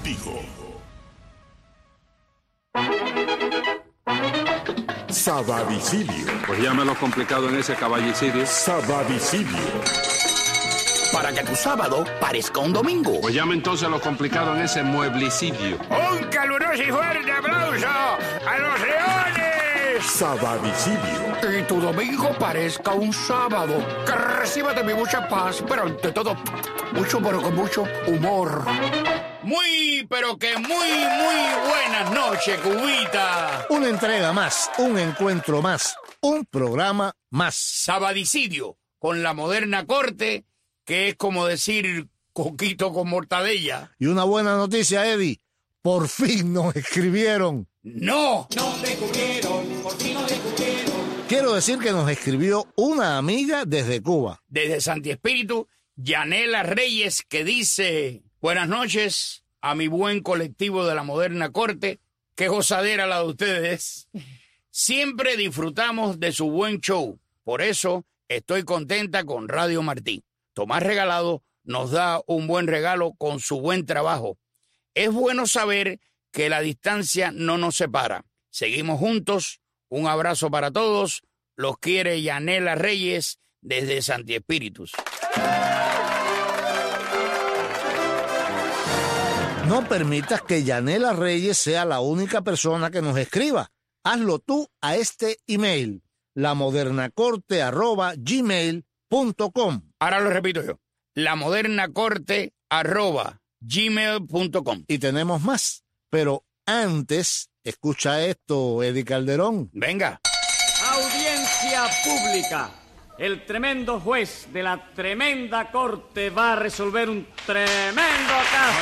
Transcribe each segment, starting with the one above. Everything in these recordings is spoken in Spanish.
contigo. Sabadicidio. Pues llámelo complicado en ese caballicidio. Sabadicidio. Para que tu sábado parezca un domingo. Pues llame entonces lo complicado en ese mueblicidio. Un caluroso y fuerte aplauso a los leones. Sabadicidio. Y tu domingo parezca un sábado. Que reciba de mi mucha paz, pero ante todo, mucho, pero con mucho humor. Muy, pero que muy buenas noches, Cubita. Una entrega más, un encuentro más, un programa más. Sabadicidio con la moderna corte, que es como decir coquito con mortadella. Y una buena noticia, Eddie. Por fin nos escribieron. ¡No! Nos descubrieron, por fin nos descubrieron. Quiero decir que nos escribió una amiga desde Cuba. Desde Santi Espíritu, Yanela Reyes, que dice: buenas noches a mi buen colectivo de la moderna corte. Qué gozadera la de ustedes. Siempre disfrutamos de su buen show. Por eso estoy contenta con Radio Martí. Tomás Regalado nos da un buen regalo con su buen trabajo. Es bueno saber que la distancia no nos separa. Seguimos juntos. Un abrazo para todos. Los quiere Yanela Reyes desde Santi Espíritus. No permitas que Yanela Reyes sea la única persona que nos escriba. Hazlo tú a este email, lamodernacorte@gmail.com. Ahora lo repito yo, lamodernacorte@gmail.com. Y tenemos más, pero antes, escucha esto, Eddie Calderón. Venga. Audiencia pública. El tremendo juez de la tremenda corte va a resolver un tremendo caso.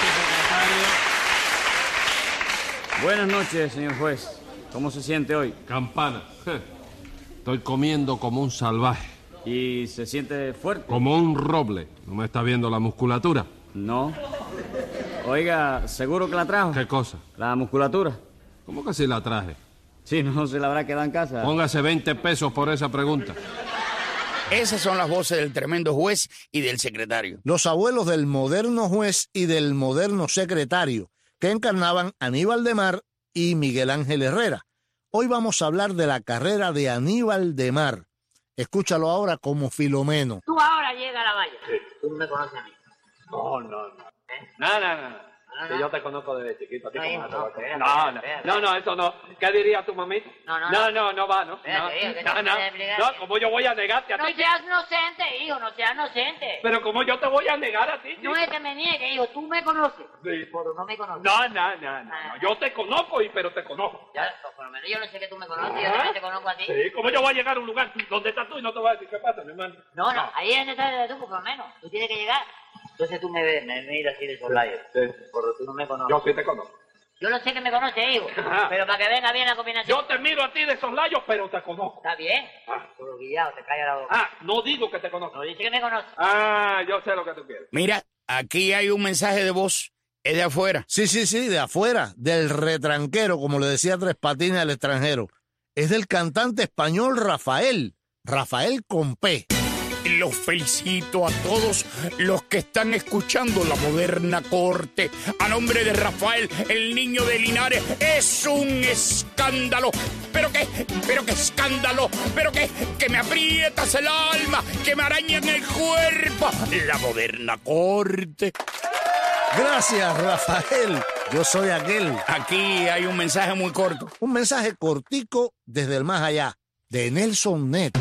Buenas noches, señor juez. ¿Cómo se siente hoy? Campana. Estoy comiendo como un salvaje. ¿Y se siente fuerte? Como un roble. ¿No me está viendo la musculatura? No. Oiga, ¿seguro que la trajo? ¿Qué cosa? La musculatura. ¿Cómo que sí la traje? Sí, no se la habrá quedado en casa. Póngase 20 pesos por esa pregunta. Esas son las voces del tremendo juez y del secretario. Los abuelos del moderno juez y del moderno secretario, que encarnaban Aníbal de Mar y Miguel Ángel Herrera. Hoy vamos a hablar de la carrera de Aníbal de Mar. Escúchalo ahora como Filomeno. Tú ahora llega a la valla. Sí. Tú no me conoces a mí. No. No. Que yo te conozco desde chiquito. No, eso no. ¿Qué diría tu mamita? No va, ¿no? Espérate, No, ¿cómo yo voy a negarte a ti? No seas inocente, hijo, no seas inocente. Pero ¿cómo yo te voy a negar a ti? No es que me niegue, hijo, tú me conoces. Sí. Pero no me conoces. No. Yo te conozco, pero te conozco. Ya, por lo menos yo no sé que tú me conoces, yo también te conozco a ti. Sí, ¿cómo yo voy a llegar a un lugar donde estás tú y no te voy a decir qué pasa, mi hermano? No, ahí es donde estás tú, por lo menos. Tú tienes que llegar. Entonces tú me ves, me miras así de soslayo. Sí. Porque tú no me conoces. Yo sí te conozco. Yo no sé que me conoces, hijo. Ajá. Pero para que venga bien la combinación. Yo te miro a ti de soslayo, pero te conozco. Está bien. Pero guillado, te calla la boca. No digo que te conozco. No dice que me conoce. Yo sé lo que tú quieres. Mira, aquí hay un mensaje de voz. Es de afuera. Sí, de afuera, del retranquero, como le decía Tres Patines al extranjero. Es del cantante español Rafael con P. Los felicito a todos los que están escuchando la moderna corte. A nombre de Rafael, el niño de Linares, es un escándalo. Pero qué escándalo. Pero que me aprietas el alma, que me arañan el cuerpo. La moderna corte. Gracias, Rafael. Yo soy aquel. Aquí hay un mensaje muy corto. Un mensaje cortico desde el más allá, de Nelson Net.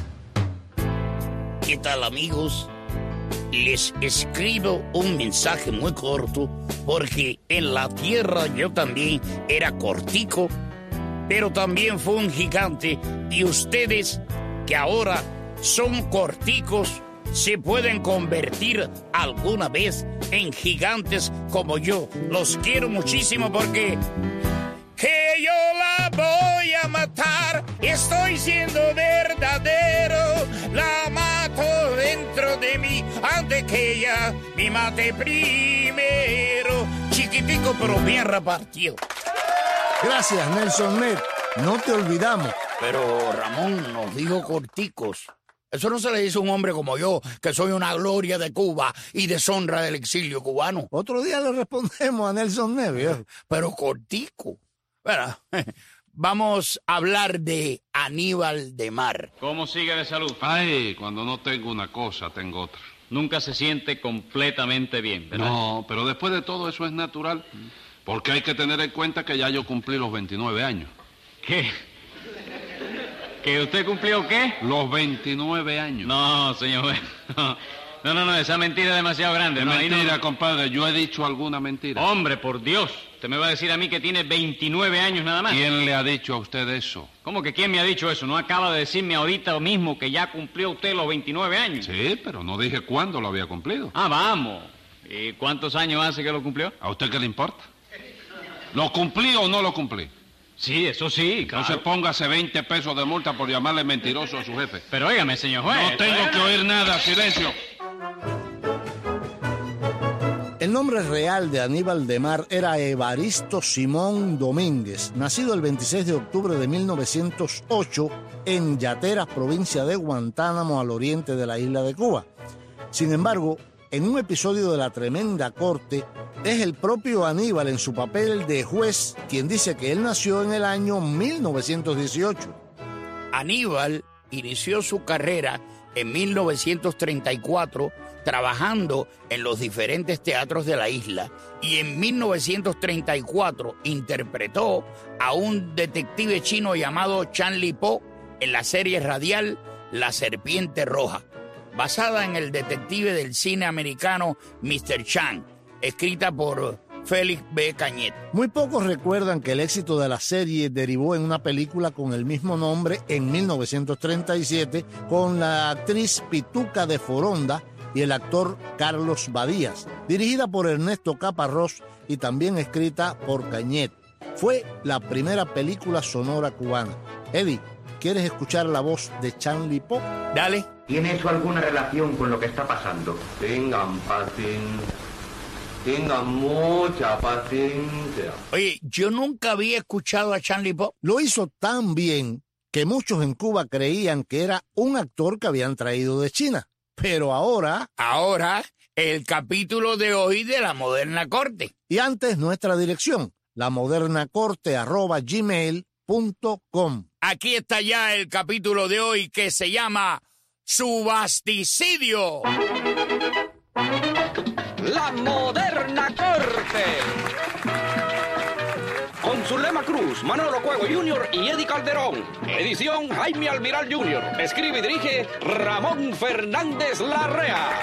¿Qué tal, amigos? Les escribo un mensaje muy corto porque en la tierra yo también era cortico, pero también fue un gigante, y ustedes que ahora son corticos se pueden convertir alguna vez en gigantes como yo. Los quiero muchísimo porque que yo la voy a matar. Estoy siendo verdadero. La mato dentro de mí antes que ella me mate primero. Chiquitico pero bien repartido. Gracias, Nelson Net. No te olvidamos. Pero Ramón nos dijo corticos. Eso no se le dice a un hombre como yo, que soy una gloria de Cuba y deshonra del exilio cubano. Otro día le respondemos a Nelson Neves. Pero cortico. Bueno, vamos a hablar de Aníbal de Mar. ¿Cómo sigue de salud? Ay, cuando no tengo una cosa, tengo otra. Nunca se siente completamente bien, ¿verdad? No, pero después de todo eso es natural. Porque hay que tener en cuenta que ya yo cumplí los 29 años. ¿Qué? ¿Que usted cumplió qué? Los 29 años. No, señor juez. No, esa mentira es demasiado grande. ¿Qué No, ahí mentira, no. compadre? ¿Yo he dicho alguna mentira? Hombre, por Dios. Usted me va a decir a mí que tiene 29 años nada más. ¿Quién le ha dicho a usted eso? ¿Cómo que quién me ha dicho eso? ¿No acaba de decirme ahorita mismo que ya cumplió usted los 29 años? Sí, pero no dije cuándo lo había cumplido. Ah, vamos. ¿Y cuántos años hace que lo cumplió? ¿A usted qué le importa? ¿Lo cumplí o no lo cumplí? Sí, eso sí, claro. Entonces póngase 20 pesos de multa por llamarle mentiroso a su jefe. Pero óigame, señor juez. No tengo que oír nada, silencio. El nombre real de Aníbal de Mar era Evaristo Simón Domínguez, nacido el 26 de octubre de 1908 en Yateras, provincia de Guantánamo, al oriente de la isla de Cuba. Sin embargo, en un episodio de La Tremenda Corte, es el propio Aníbal en su papel de juez quien dice que él nació en el año 1918. Aníbal inició su carrera en 1934 trabajando en los diferentes teatros de la isla y en 1934 interpretó a un detective chino llamado Chan Li Po en la serie radial La Serpiente Roja, basada en el detective del cine americano Mr. Chan, escrita por Félix B. Cañet. Muy pocos recuerdan que el éxito de la serie derivó en una película con el mismo nombre en 1937 con la actriz Pituca de Foronda y el actor Carlos Badías, dirigida por Ernesto Caparrós y también escrita por Cañet. Fue la primera película sonora cubana. Eddie, ¿quieres escuchar la voz de Chan Li Po? Dale. ¿Tiene eso alguna relación con lo que está pasando? Tengan mucha paciencia. Oye, yo nunca había escuchado a Chan Li Po. Lo hizo tan bien que muchos en Cuba creían que era un actor que habían traído de China. Pero ahora, el capítulo de hoy de La Moderna Corte. Y antes nuestra dirección, lamodernacorte@gmail.com. Aquí está ya el capítulo de hoy que se llama Subasticidio. La Moderna Corte. Con Zulema Cruz, Manolo Cuego Jr. y Eddie Calderón. Edición Jaime Almiral Jr. Escribe y dirige Ramón Fernández Larrea.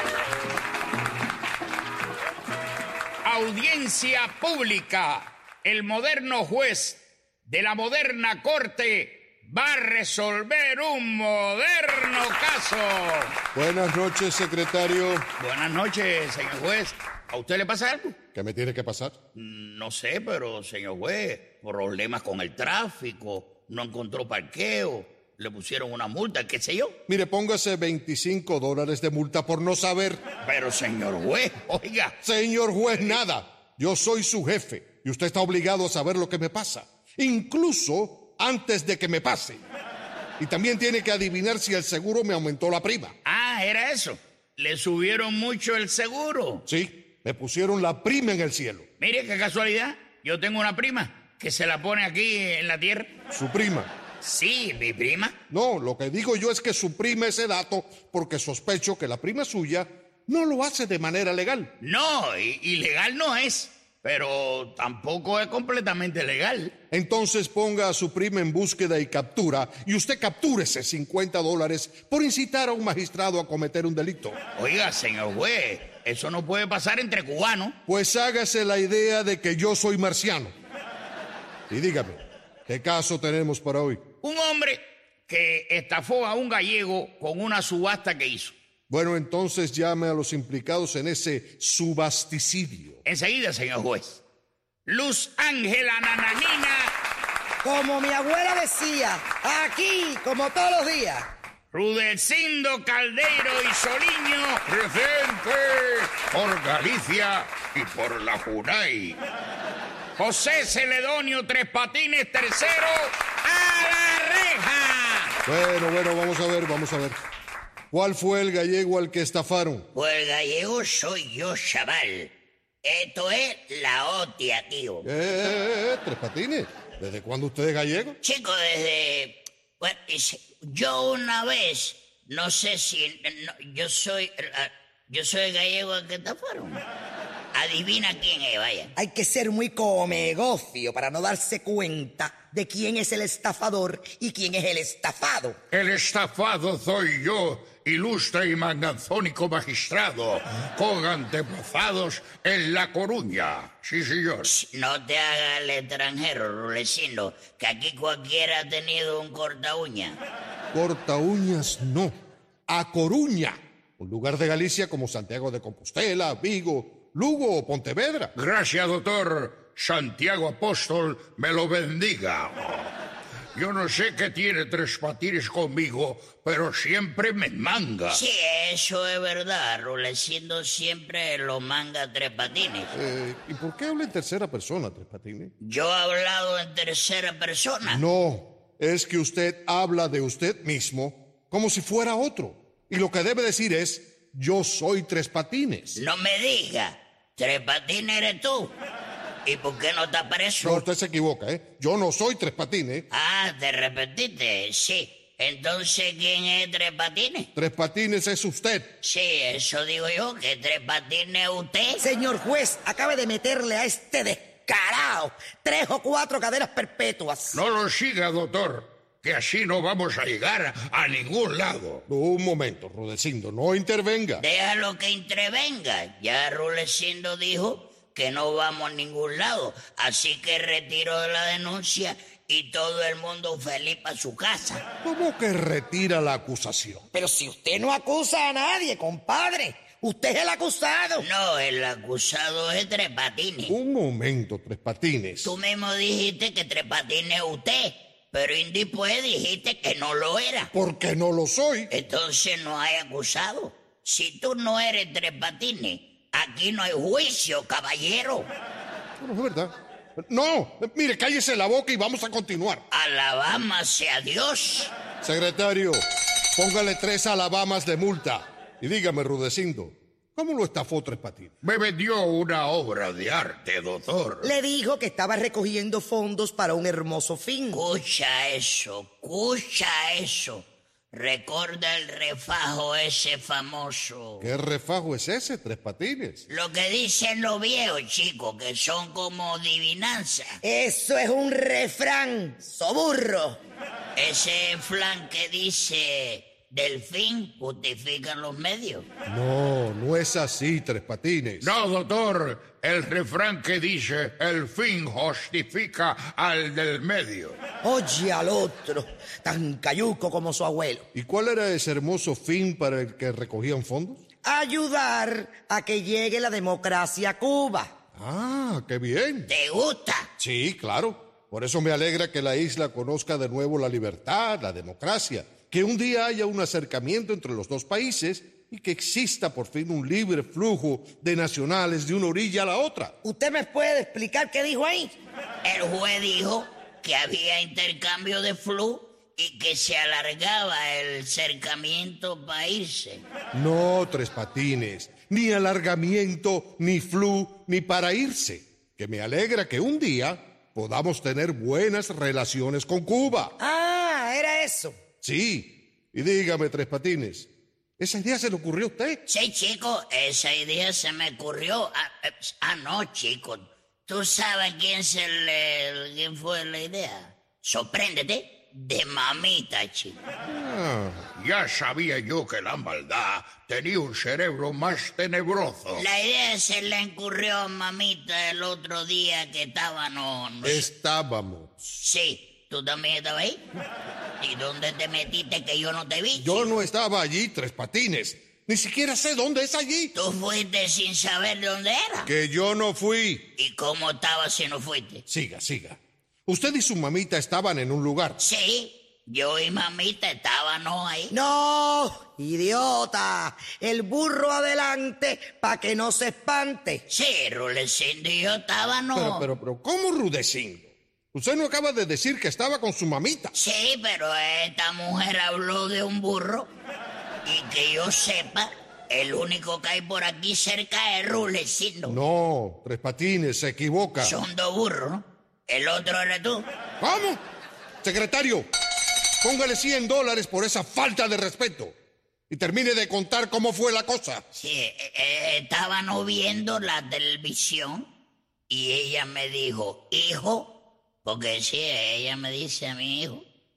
Audiencia pública. El moderno juez de la Moderna Corte va a resolver un moderno caso. Buenas noches, secretario. Buenas noches, señor juez. ¿A usted le pasa algo? ¿Qué me tiene que pasar? No sé, pero, señor juez, problemas con el tráfico, no encontró parqueo, le pusieron una multa, qué sé yo. Mire, póngase $25 de multa por no saber. Pero, señor juez, oiga. Señor juez, nada. Yo soy su jefe y usted está obligado a saber lo que me pasa, incluso antes de que me pase. Y también tiene que adivinar si el seguro me aumentó la prima. Ah, ¿era eso? ¿Le subieron mucho el seguro? Sí. Me pusieron la prima en el cielo. Mire, qué casualidad. Yo tengo una prima que se la pone aquí en la tierra. ¿Su prima? Sí, mi prima. No, lo que digo yo es que suprime ese dato porque sospecho que la prima suya no lo hace de manera legal. No, ilegal no es, pero tampoco es completamente legal. Entonces ponga a su prima en búsqueda y captura y usted captúrese $50 por incitar a un magistrado a cometer un delito. Oiga, señor juez, eso no puede pasar entre cubanos. Pues hágase la idea de que yo soy marciano. Y dígame, ¿qué caso tenemos para hoy? Un hombre que estafó a un gallego con una subasta que hizo. Bueno, entonces llame a los implicados en ese subasticidio. Enseguida, señor juez. Luz Ángela Nananina. Como mi abuela decía, aquí como todos los días. Rudecindo Caldeiro y Soliño. Presente por Galicia y por la Junay. José Celedonio Tres Patines III a la reja. Bueno, vamos a ver. ¿Cuál fue el gallego al que estafaron? Pues el gallego soy yo, chaval. Esto es la hostia, tío. Tres Patines. ¿Desde cuándo usted es gallego? Chico, desde... Bueno, yo una vez, no sé si... yo soy el gallego al que estafaron. Adivina quién es, vaya. Hay que ser muy comegofio para no darse cuenta de quién es el estafador y quién es el estafado. El estafado soy yo, ilustre y magnanzónico magistrado, con antepasados en La Coruña. Sí, señor. No te hagas el extranjero, Rulecindo, que aquí cualquiera ha tenido un corta uña. Corta uñas no. A Coruña, un lugar de Galicia como Santiago de Compostela, Vigo, Lugo o Pontevedra. Gracias, doctor. Santiago Apóstol me lo bendiga. Yo no sé qué tiene Tres Patines conmigo, pero siempre me manga. Sí, eso es verdad. Rulecindo siempre lo manga Tres Patines. ¿Y por qué habla en tercera persona, Tres Patines? ¿Yo he hablado en tercera persona? No, es que usted habla de usted mismo como si fuera otro. Y lo que debe decir es, yo soy Tres Patines. No me diga, Tres Patines eres tú. ¿Y por qué no estás preso? No, usted se equivoca, ¿eh? Yo no soy Tres Patines. Ah, te repetiste, sí. Entonces, ¿quién es Tres Patines? Tres Patines es usted. Sí, eso digo yo, que Tres Patines es usted. Señor juez, acabe de meterle a este descarado 3 o 4 cadenas perpetuas. No lo siga, doctor, que así no vamos a llegar a ningún lado. Un momento, Rudecindo, no intervenga. Déjalo que intervenga. Ya Rulecindo dijo que no vamos a ningún lado, así que retiro la denuncia y todo el mundo feliz para su casa. ¿Cómo que retira la acusación? Pero si usted no acusa a nadie, compadre. Usted es el acusado. No, el acusado es Tres Patines. Un momento, Tres Patines. Tú mismo dijiste que Tres Patines es usted, pero después dijiste que no lo era. Porque no lo soy. Entonces no hay acusado. Si tú no eres Tres Patines, aquí no hay juicio, caballero. No, es verdad. No, mire, cállese la boca y vamos a continuar. Alabama sea Dios. Secretario, póngale 3 alabamas de multa. Y dígame, Rudecindo, ¿cómo lo estafó Tres Patines? Me vendió una obra de arte, doctor. Le dijo que estaba recogiendo fondos para un hermoso fin. Escucha eso. Recuerda el refajo ese famoso. ¿Qué refajo es ese, Tres Patines? Lo que dicen los viejos, chicos, que son como adivinanzas. Eso es un refrán, soburro. Ese flan que dice del fin justifican los medios. No, no es así, Tres Patines. No, doctor, el refrán que dice el fin justifica al del medio. Oye al otro, tan cayuco como su abuelo. ¿Y cuál era ese hermoso fin para el que recogían fondos? Ayudar a que llegue la democracia a Cuba. Ah, qué bien. ¿Te gusta? Sí, claro. Por eso me alegra que la isla conozca de nuevo la libertad, la democracia, que un día haya un acercamiento entre los dos países y que exista por fin un libre flujo de nacionales de una orilla a la otra. ¿Usted me puede explicar qué dijo ahí? El juez dijo que había intercambio de flujo y que se alargaba el cercamiento para irse. No, Tres Patines, ni alargamiento, ni flu, ni para irse. Que me alegra que un día podamos tener buenas relaciones con Cuba. Ah, era eso. Sí, y dígame, Tres Patines, ¿esa idea se le ocurrió a usted? Sí, chico, esa idea se me ocurrió. No, chico, ¿tú sabes quién fue la idea? Sorpréndete. De mamita, chico. Ya sabía yo que la maldad tenía un cerebro más tenebroso. La idea se le ocurrió a mamita el otro día que estábamos... Estábamos. Sí, ¿tú también estabas ahí? ¿Y dónde te metiste que yo no te vi? Yo no estaba allí, Tres Patines. Ni siquiera sé dónde es allí. ¿Tú fuiste sin saber dónde era? Que yo no fui. ¿Y cómo estabas si no fuiste? Siga. Usted y su mamita estaban en un lugar. Sí, yo y mamita estábamos ahí. No, idiota. El burro adelante para que no se espante. Sí, Rudecindo y yo estábamos. Pero, ¿cómo Rudecindo? Usted no acaba de decir que estaba con su mamita. Sí, pero esta mujer habló de un burro. Y que yo sepa, el único que hay por aquí cerca es Rudecindo. No, Tres Patines, se equivoca. Son dos burros, ¿no? El otro eres tú. ¿Cómo? Secretario, póngale $100 por esa falta de respeto. Y termine de contar cómo fue la cosa. Sí, estaban viendo la televisión y ella me dijo, hijo, porque sí, ella me dice a mi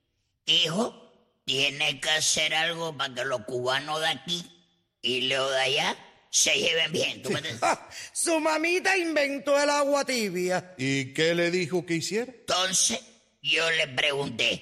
hijo, tiene que hacer algo para que los cubanos de aquí y los de allá se lleven bien. ¿Tú me entiendes? Su mamita inventó el agua tibia. ¿Y qué le dijo que hiciera? Entonces, yo le pregunté.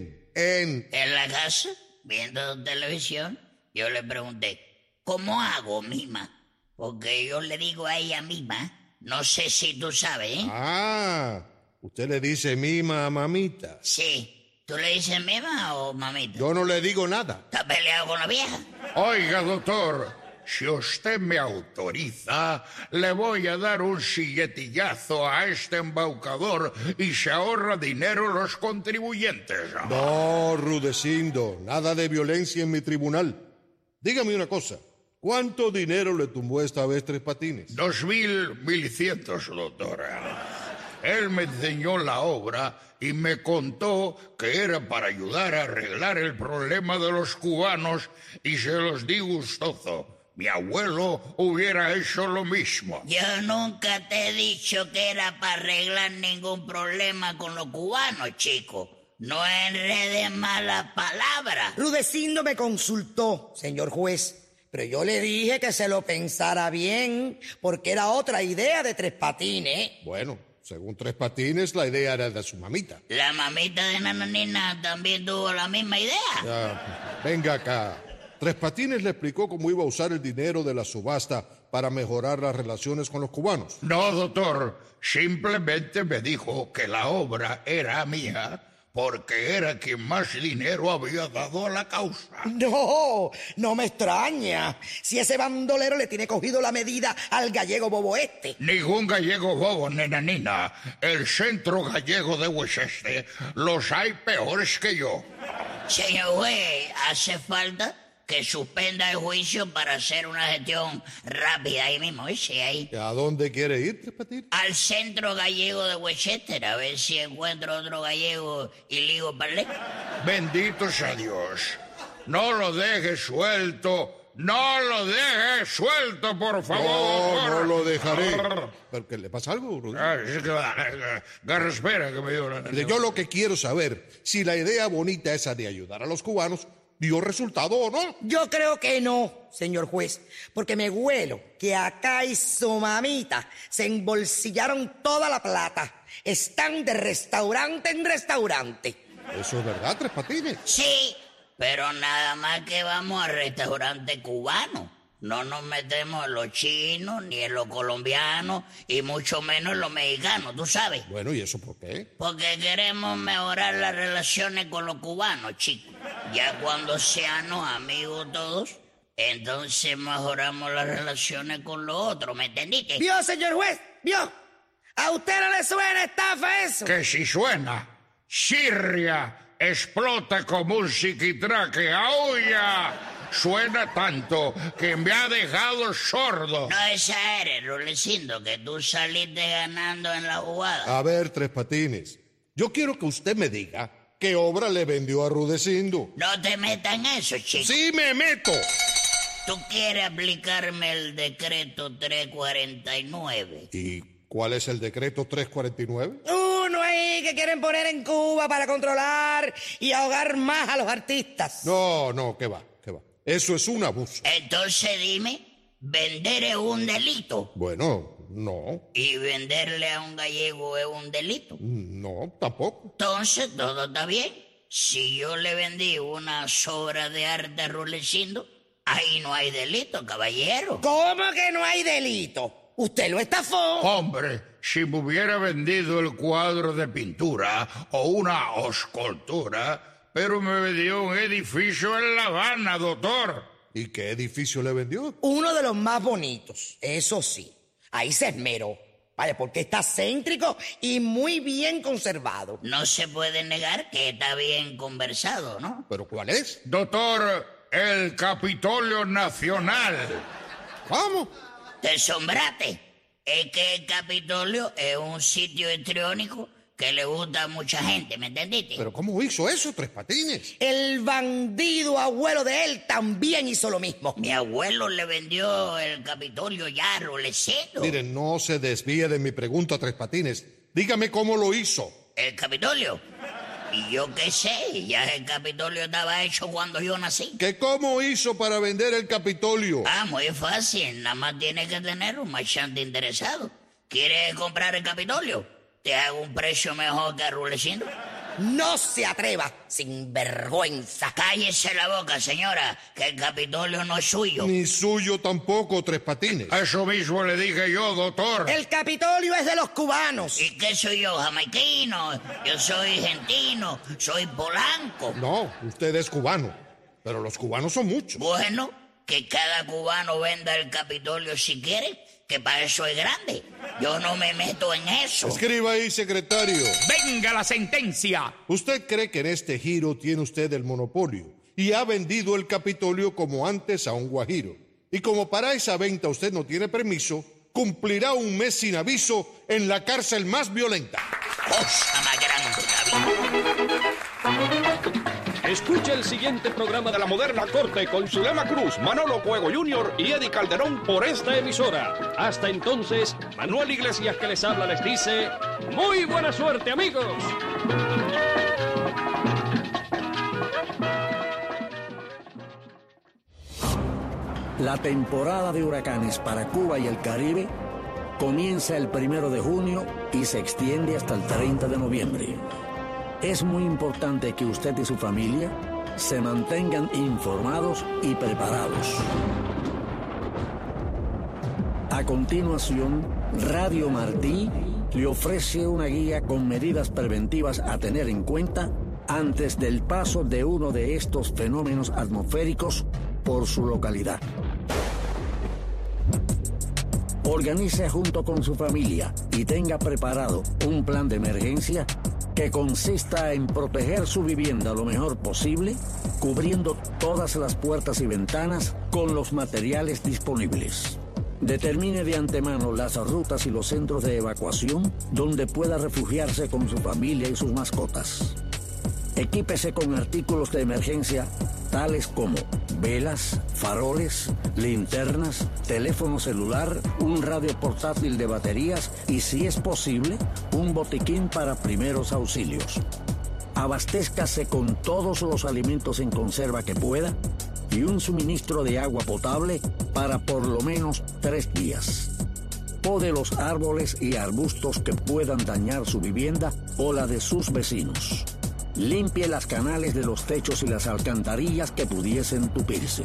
En la casa, viendo televisión, yo le pregunté, ¿cómo hago, mima? Porque yo le digo a ella misma, no sé si tú sabes, ¿eh? Ah, usted le dice mima a mamita. Sí. ¿Tú le dices mima o mamita? Yo no le digo nada. ¿Estás peleado con la vieja? Oiga, doctor, si usted me autoriza, le voy a dar un silletillazo a este embaucador y se ahorra dinero los contribuyentes. No, Rudecindo, nada de violencia en mi tribunal. Dígame una cosa, ¿cuánto dinero le tumbó esta vez Tres Patines? 2.100, doctora. Él me enseñó la obra y me contó que era para ayudar a arreglar el problema de los cubanos y se los di gustoso. Mi abuelo hubiera hecho lo mismo. Yo nunca te he dicho que era para arreglar ningún problema con los cubanos, chico. No enredes malas palabras. Rudecindo me consultó, señor juez, pero yo le dije que se lo pensara bien, porque era otra idea de Tres Patines. Bueno, según Tres Patines, la idea era de su mamita. ¿La mamita de Nananina también tuvo la misma idea? Ya, venga acá. Tres Patines le explicó cómo iba a usar el dinero de la subasta para mejorar las relaciones con los cubanos. No, doctor. Simplemente me dijo que la obra era mía porque era quien más dinero había dado a la causa. No me extraña. Si ese bandolero le tiene cogido la medida al gallego bobo este. Ningún gallego bobo, nenanina. El centro gallego de Westchester los hay peores que yo. Señor juez, hace falta que suspenda el juicio para hacer una gestión rápida ahí mismo, ¿sí? Ahí. ¿A dónde quiere ir, Tres Patines? Al centro gallego de Westchester, a ver si encuentro otro gallego y ligo parlé. Bendito sea Dios. No lo deje suelto. No lo deje suelto, por favor. No lo dejaré. ¿Pero qué le pasa algo, Rodrigo? Es que espera que me dio una... Yo lo que quiero saber, si la idea bonita esa de ayudar a los cubanos ¿dio resultado o no? Yo creo que no, señor juez, porque me huelo que acá y su mamita se embolsillaron toda la plata. Están de restaurante en restaurante. ¿Eso es verdad, Tres Patines? Sí, pero nada más que vamos al restaurante cubano. No nos metemos en los chinos, ni en los colombianos, y mucho menos en los mexicanos, ¿tú sabes? Bueno, ¿y eso por qué? Porque queremos mejorar las relaciones con los cubanos, chicos. Ya cuando seamos amigos todos, entonces mejoramos las relaciones con los otros, ¿me entendiste? ¿Vio, señor juez? ¿Vio? ¿A usted no le suena estafa eso? Que si suena. Siria explota como un psiquitraque. ¡Auya! Suena tanto que me ha dejado sordo. No exageres, Rudecindo, que tú saliste ganando en la jugada. A ver, Tres Patines, yo quiero que usted me diga qué obra le vendió a Rudecindo. No te metas en eso, chico. ¡Sí me meto! ¿Tú quieres aplicarme el decreto 349? ¿Y cuál es el decreto 349? Uno ahí que quieren poner en Cuba para controlar y ahogar más a los artistas. No, ¿qué va? Eso es un abuso. Entonces dime, ¿vender es un delito? Bueno, no. ¿Y venderle a un gallego es un delito? No, tampoco. Entonces todo está bien. Si yo le vendí una obra de arte a Rudecindo, ahí no hay delito, caballero. ¿Cómo que no hay delito? Usted lo estafó. Hombre, si me hubiera vendido el cuadro de pintura o una escultura, pero me vendió un edificio en La Habana, doctor. ¿Y qué edificio le vendió? Uno de los más bonitos, eso sí. Ahí se esmeró. Vaya, porque está céntrico y muy bien conservado. No se puede negar que está bien conversado, ¿no? ¿Pero cuál es? Doctor, el Capitolio Nacional. ¿Cómo? Te asombraste. Es que el Capitolio es un sitio histriónico que le gusta a mucha gente, ¿me entendiste? ¿Pero cómo hizo eso, Tres Patines? El bandido abuelo de él también hizo lo mismo. Mi abuelo le vendió el Capitolio ya a Roleceno. Miren, no se desvíe de mi pregunta, Tres Patines. Dígame cómo lo hizo. ¿El Capitolio? Y yo qué sé, ya el Capitolio estaba hecho cuando yo nací. ¿Que cómo hizo para vender el Capitolio? Ah, muy fácil, nada más tiene que tener un marchante interesado. ¿Quieres comprar el Capitolio? Te hago un precio mejor que a Rulecino. No se atreva, sinvergüenza. Cállese la boca, señora, que el Capitolio no es suyo. Ni suyo tampoco, Tres Patines. Eso mismo le dije yo, doctor. El Capitolio es de los cubanos. ¿Y qué soy yo, jamaiquino? Yo soy argentino, soy polanco. No, usted es cubano, pero los cubanos son muchos. Bueno, que cada cubano venda el Capitolio si quiere, que para eso es grande. Yo no me meto en eso. Escriba ahí, secretario. ¡Venga la sentencia! ¿Usted cree que en este giro tiene usted el monopolio y ha vendido el Capitolio como antes a un guajiro? Y como para esa venta usted no tiene permiso, cumplirá un mes sin aviso en la cárcel más violenta. Cosa más grande, David. Escucha el siguiente programa de La Moderna Corte con Zulema Cruz, Manolo Cuego Jr. y Eddie Calderón por esta emisora. Hasta entonces, Manuel Iglesias que les habla les dice ¡muy buena suerte, amigos! La temporada de huracanes para Cuba y el Caribe comienza el 1 de junio y se extiende hasta el 30 de noviembre. Es muy importante que usted y su familia se mantengan informados y preparados. A continuación, Radio Martí le ofrece una guía con medidas preventivas a tener en cuenta antes del paso de uno de estos fenómenos atmosféricos por su localidad. Organice junto con su familia y tenga preparado un plan de emergencia que consista en proteger su vivienda lo mejor posible, cubriendo todas las puertas y ventanas con los materiales disponibles. Determine de antemano las rutas y los centros de evacuación donde pueda refugiarse con su familia y sus mascotas. Equípese con artículos de emergencia tales como velas, faroles, linternas, teléfono celular, un radio portátil de baterías y, si es posible, un botiquín para primeros auxilios. Abastézcase con todos los alimentos en conserva que pueda y un suministro de agua potable para por lo menos 3 días. Pode los árboles y arbustos que puedan dañar su vivienda o la de sus vecinos. Limpie las canales de los techos y las alcantarillas que pudiesen tupirse.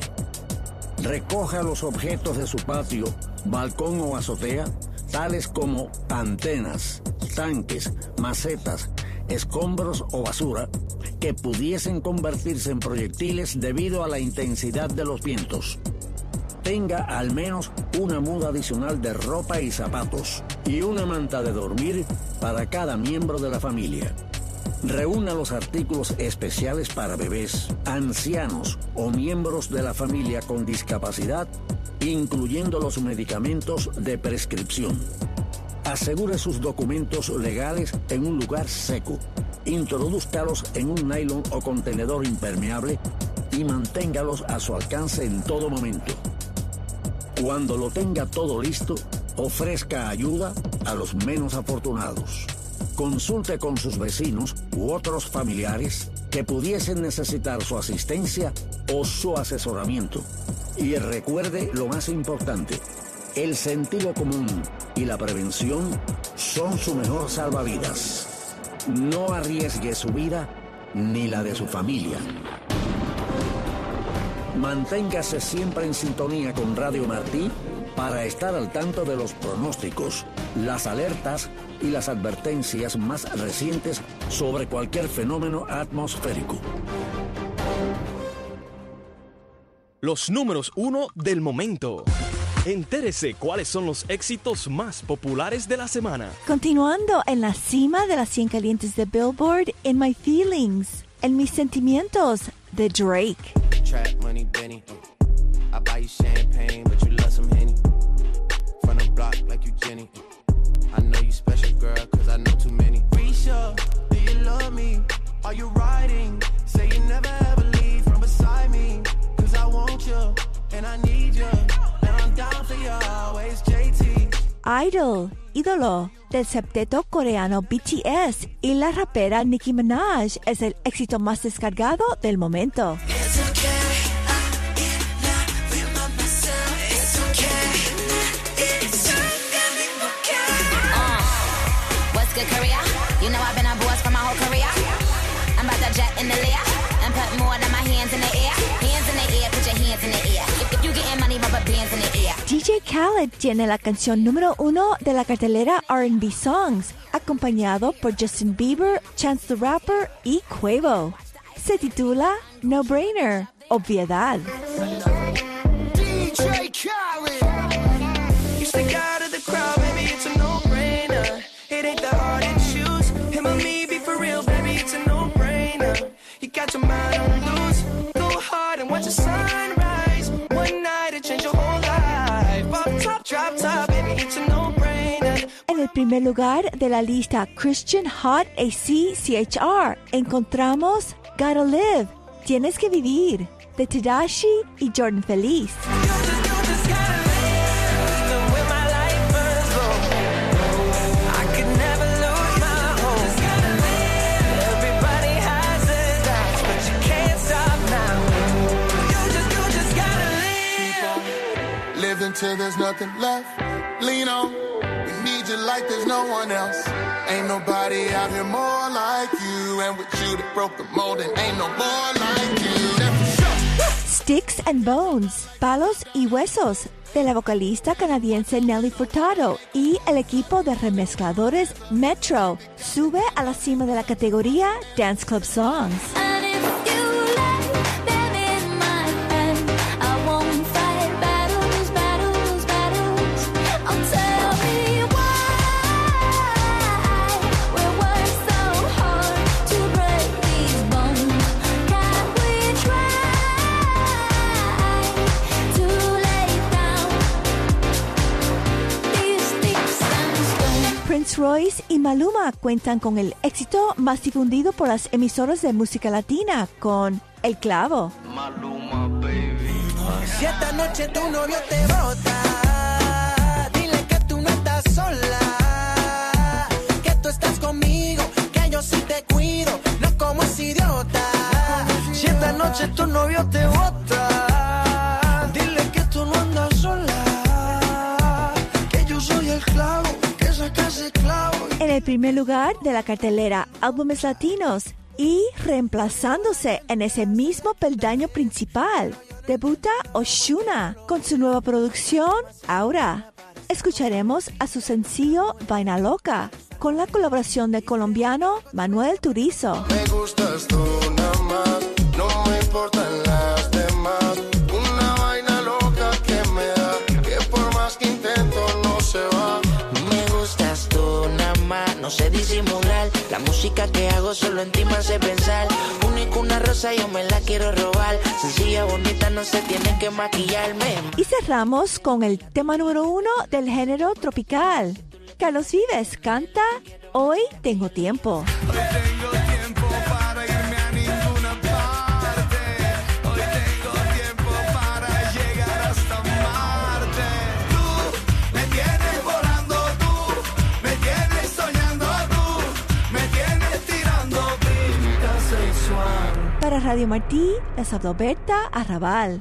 Recoja los objetos de su patio, balcón o azotea, tales como antenas, tanques, macetas, escombros o basura, que pudiesen convertirse en proyectiles debido a la intensidad de los vientos. Tenga al menos una muda adicional de ropa y zapatos y una manta de dormir para cada miembro de la familia. Reúna los artículos especiales para bebés, ancianos o miembros de la familia con discapacidad, incluyendo los medicamentos de prescripción. Asegure sus documentos legales en un lugar seco. Introdúzcalos en un nylon o contenedor impermeable y manténgalos a su alcance en todo momento. Cuando lo tenga todo listo, ofrezca ayuda a los menos afortunados. Consulte con sus vecinos u otros familiares que pudiesen necesitar su asistencia o su asesoramiento. Y recuerde lo más importante, el sentido común y la prevención son su mejor salvavidas. No arriesgue su vida ni la de su familia. Manténgase siempre en sintonía con Radio Martí para estar al tanto de los pronósticos, las alertas y las advertencias más recientes sobre cualquier fenómeno atmosférico. Los números 1 del momento. Entérese cuáles son los éxitos más populares de la semana. Continuando en la cima de las 100 calientes de Billboard, In My Feelings, en mis sentimientos, de Drake. trap money, Benny. I buy you champagne, but you love some Henny. From the block like you Jenny. I know you special, girl, cause I know too many. Risha, do you love me? Are you riding? Say you never ever leave from beside me. Cause I want you, and I need you. And I'm down for you always, JT. Idol, ídolo del septeto coreano BTS y la rapera Nicki Minaj es el éxito más descargado del momento. What's good, Korea? You know I've been a boss for my whole career. I'm about to jet in the layer and put more than my hands in the air. Hands in the air, put your hands in the air. If you getting money, rubber bands in the air. DJ Khaled tiene la canción número 1 de la cartelera R&B Songs, acompañado por Justin Bieber, Chance the Rapper y Quavo. Se titula No Brainer, Obviedad. DJ Khaled. You stick out of the crowd, baby, it's a no-brainer. It ain't that hard to choose. Him or me, be for real, baby, it's a no-brainer. You got your mind on loose. Go hard and watch the sunrise. One night it change your whole life. Pop top, drop top, baby, it's a no-brainer. En el primer lugar de la lista Christian Hot ACCHR encontramos Gotta Live, Tienes que Vivir, de Tedashii y Jordan Feliz. Till there's nothing left, lean on. We need you like there's no one else. Ain't nobody out here more like you. And with you that broke the mold, and ain't no more like you. Sticks and Bones, Palos y Huesos, de la vocalista canadiense Nelly Furtado y el equipo de remezcladores Metro, sube a la cima de la categoría Dance Club Songs. Prince Royce y Maluma cuentan con el éxito más difundido por las emisoras de música latina con El Clavo. Maluma, baby. Si esta noche tu novio te bota, dile que tú no estás sola, que tú estás conmigo, que yo sí te cuido, no como ese idiota. Si esta noche tu novio te bota, dile que tú no andas sola, que yo soy el clavo. En el primer lugar de la cartelera Álbumes Latinos y reemplazándose en ese mismo peldaño principal, debuta Ozuna con su nueva producción Aura. Escucharemos a su sencillo Vaina Loca con la colaboración del colombiano Manuel Turizo. Me gustas tú nada más, no me importan las demás. Una vaina loca que me da, que por más que intento no se va. No sé disimular, la música que hago solo en ti me hace pensar. Único una rosa, yo me la quiero robar. Sencilla, bonita, no se tiene que maquillarme. Y cerramos con el tema número 1 del género tropical. Carlos Vives canta Hoy Tengo Tiempo. Hoy tengo tiempo para irme a ninguna parte. Hoy tengo tiempo para llegar hasta Marte. Tú me tienes volando, tú me tienes soñando, tú me tienes tirando pinta sexual. Para Radio Martí, les habló Berta Arrabal.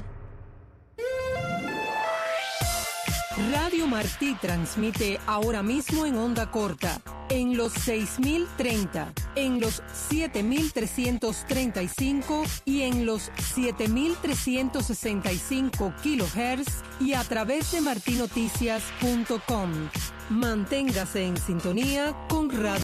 Radio Martí transmite ahora mismo en onda corta, en los 6030, en los 7335 y en los 7365 kilohertz y a través de martinoticias.com. Manténgase en sintonía con Radio